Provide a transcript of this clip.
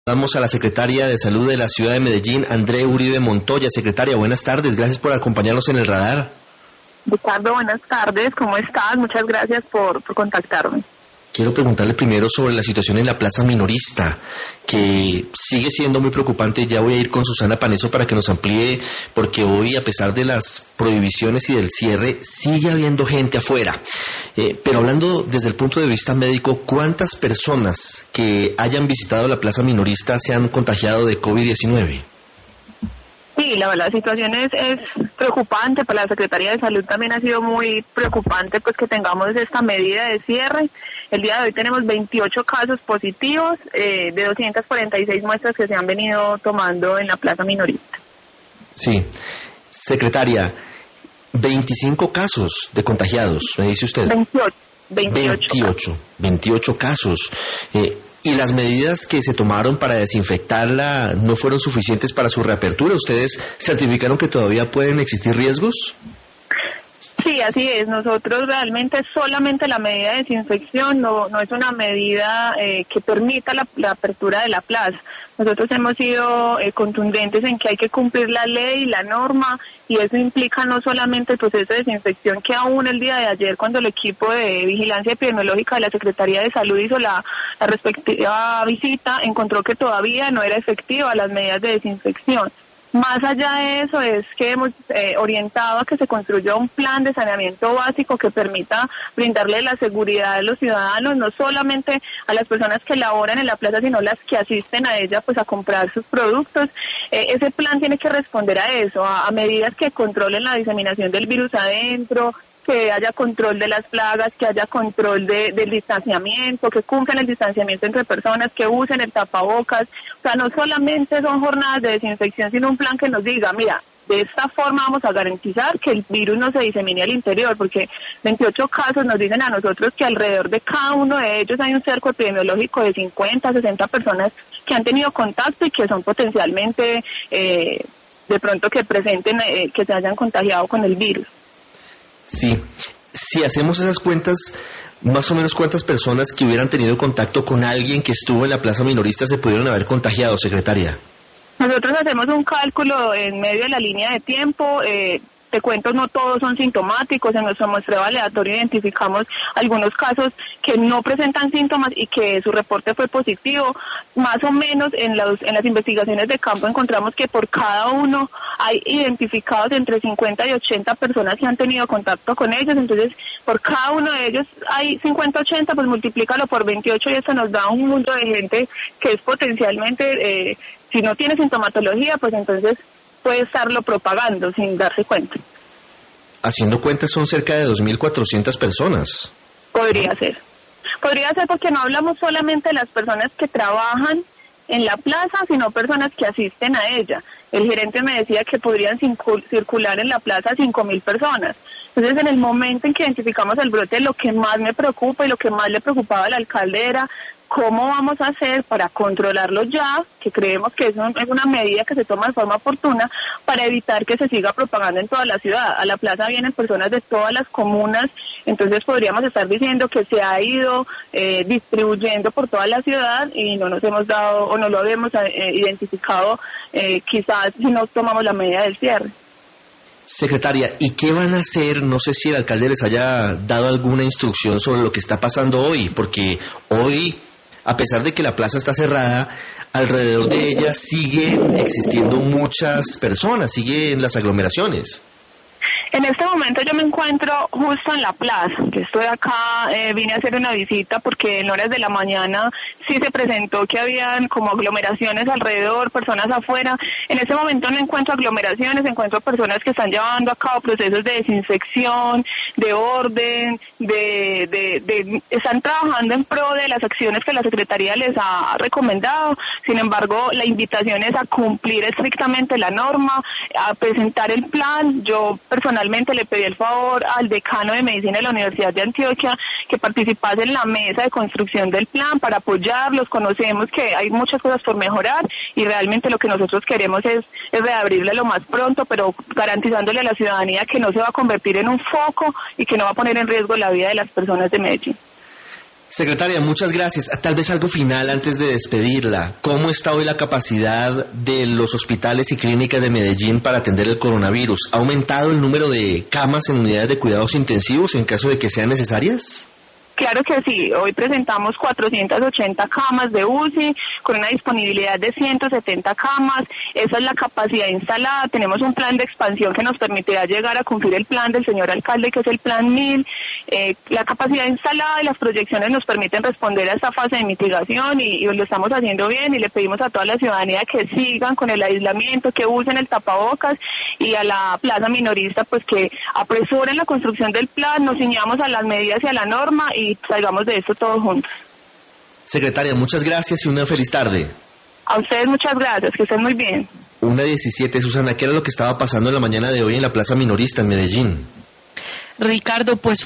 Vamos a la secretaria de Salud de la ciudad de Medellín, André Uribe Montoya. Secretaria, buenas tardes, gracias por acompañarnos en el radar. Ricardo, buenas tardes, ¿cómo estás? Muchas gracias por contactarme. Quiero preguntarle primero sobre la situación en la plaza minorista, que sigue siendo muy preocupante. Ya voy a ir con Susana Paneso para que nos amplíe, porque hoy, a pesar de las prohibiciones y del cierre, sigue habiendo gente afuera. Pero hablando desde el punto de vista médico, ¿cuántas personas que hayan visitado la plaza minorista se han contagiado de COVID-19? Sí, la situación es preocupante. Para la Secretaría de Salud también ha sido muy preocupante pues que tengamos esta medida de cierre. El día de hoy tenemos 28 casos positivos de 246 muestras que se han venido tomando en la plaza minorista. Sí, secretaria, 25 casos de contagiados, me dice usted. 28 casos. ¿Y las medidas que se tomaron para desinfectarla no fueron suficientes para su reapertura? ¿Ustedes certificaron que todavía pueden existir riesgos? Sí, así es. Nosotros realmente solamente la medida de desinfección no es una medida que permita la apertura de la plaza. Nosotros hemos sido contundentes en que hay que cumplir la ley, la norma, y eso implica no solamente el proceso de desinfección que aún el día de ayer, cuando el equipo de vigilancia epidemiológica de la Secretaría de Salud hizo la respectiva visita, encontró que todavía no era efectiva las medidas de desinfección. Más allá de eso es que hemos orientado a que se construya un plan de saneamiento básico que permita brindarle la seguridad a los ciudadanos, no solamente a las personas que laboran en la plaza, sino las que asisten a ella pues a comprar sus productos. Ese plan tiene que responder a eso, a medidas que controlen la diseminación del virus adentro, que haya control de las plagas, que haya control del distanciamiento, que cumplan el distanciamiento entre personas, que usen el tapabocas. O sea, no solamente son jornadas de desinfección, sino un plan que nos diga, mira, de esta forma vamos a garantizar que el virus no se disemine al interior, porque 28 casos nos dicen a nosotros que alrededor de cada uno de ellos hay un cerco epidemiológico de 50, 60 personas que han tenido contacto y que son potencialmente, de pronto que presenten, que se hayan contagiado con el virus. Sí, si hacemos esas cuentas, más o menos cuántas personas que hubieran tenido contacto con alguien que estuvo en la plaza minorista se pudieron haber contagiado, secretaria. Nosotros hacemos un cálculo en medio de la línea de tiempo. Te cuento, no todos son sintomáticos. En nuestro muestreo aleatorio identificamos algunos casos que no presentan síntomas y que su reporte fue positivo. Más o menos en las investigaciones de campo encontramos que por cada uno hay identificados entre 50 y 80 personas que han tenido contacto con ellos. Entonces, por cada uno de ellos hay 50, 80, pues multiplícalo por 28 y eso nos da un mundo de gente que es potencialmente, si no tiene sintomatología, pues entonces puede estarlo propagando sin darse cuenta. Haciendo cuentas son cerca de 2.400 personas. Podría ser porque no hablamos solamente de las personas que trabajan en la plaza, sino personas que asisten a ella. El gerente me decía que podrían circular en la plaza 5.000 personas. Entonces, en el momento en que identificamos el brote, lo que más me preocupa y lo que más le preocupaba al alcalde era cómo vamos a hacer para controlarlo ya, que creemos que es una medida que se toma de forma oportuna para evitar que se siga propagando en toda la ciudad. A la plaza vienen personas de todas las comunas, entonces podríamos estar diciendo que se ha ido distribuyendo por toda la ciudad y no nos hemos dado o no lo habíamos identificado quizás si no tomamos la medida del cierre. Secretaria, ¿y qué van a hacer? No sé si el alcalde les haya dado alguna instrucción sobre lo que está pasando hoy, porque hoy, a pesar de que la plaza está cerrada, alrededor de ella siguen existiendo muchas personas, siguen las aglomeraciones. En este momento yo me encuentro justo en la plaza. Yo estoy acá, vine a hacer una visita porque en horas de la mañana sí se presentó que habían como aglomeraciones alrededor, personas afuera. En este momento no encuentro aglomeraciones, encuentro personas que están llevando a cabo procesos de desinfección, de orden, están trabajando en pro de las acciones que la Secretaría les ha recomendado. Sin embargo, la invitación es a cumplir estrictamente la norma, a presentar el plan. Yo personalmente le pedí el favor al decano de Medicina de la Universidad de Antioquia que participase en la mesa de construcción del plan para apoyarlos. Conocemos que hay muchas cosas por mejorar y realmente lo que nosotros queremos es reabrirle lo más pronto, pero garantizándole a la ciudadanía que no se va a convertir en un foco y que no va a poner en riesgo la vida de las personas de Medellín. Secretaria, muchas gracias. Tal vez algo final antes de despedirla. ¿Cómo está hoy la capacidad de los hospitales y clínicas de Medellín para atender el coronavirus? ¿Ha aumentado el número de camas en unidades de cuidados intensivos en caso de que sean necesarias? Claro que sí, hoy presentamos 480 camas de UCI con una disponibilidad de 170 camas, esa es la capacidad instalada, tenemos un plan de expansión que nos permitirá llegar a cumplir el plan del señor alcalde que es el plan 1000, la capacidad instalada y las proyecciones nos permiten responder a esta fase de mitigación y lo estamos haciendo bien y le pedimos a toda la ciudadanía que sigan con el aislamiento, que usen el tapabocas y a la plaza minorista pues que apresuren la construcción del plan, nos ciñamos a las medidas y a la norma y salgamos de esto todos juntos. Secretaria, muchas gracias y una feliz tarde. A ustedes muchas gracias, que estén muy bien. 1:17, Susana, ¿qué era lo que estaba pasando en la mañana de hoy en la Plaza Minorista en Medellín? Ricardo, pues